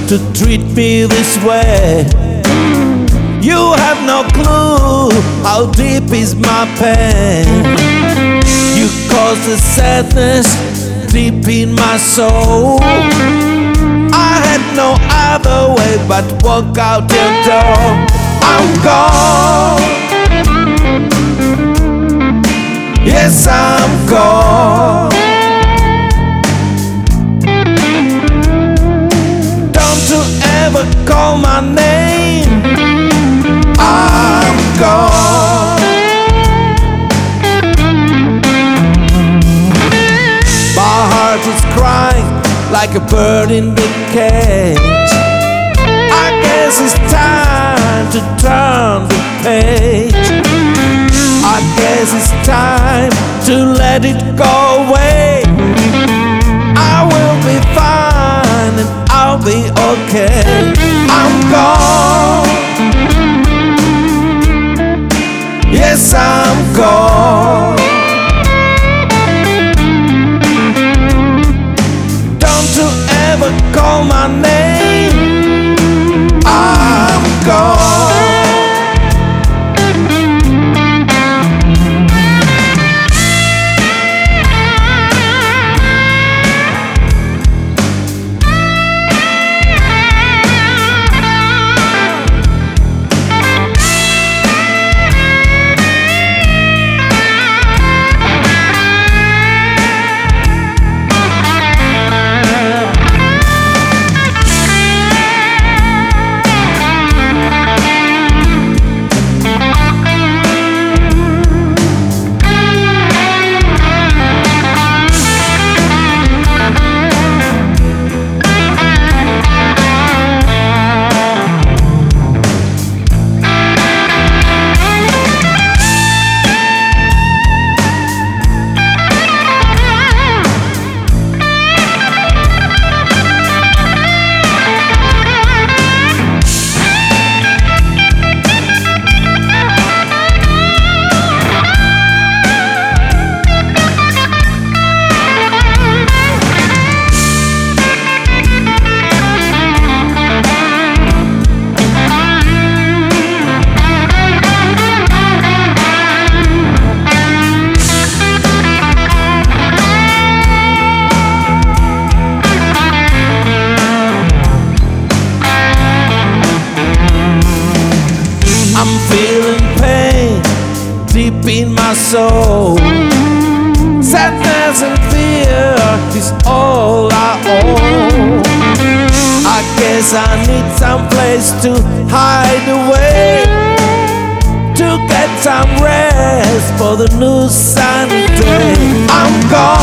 to treat me this way? You have no clue how deep is my pain. You cause the sadness deep in my soul. I had no other way but walk out your door. I'm gone. Yes, I'm gone. Don't you ever call my name. I'm gone. My heart is crying like a bird in the cage. I guess it's time to turn the page. I guess it's time to let it go away. I will be fine and I'll be okay. I'm gone. Yes, I'm gone. Don't you ever call my name. I'm gone. I'm feeling pain deep in my soul. Sadness and fear is all I own. I guess I need some place to hide away, to get some rest for the new sunny day. I'm gone.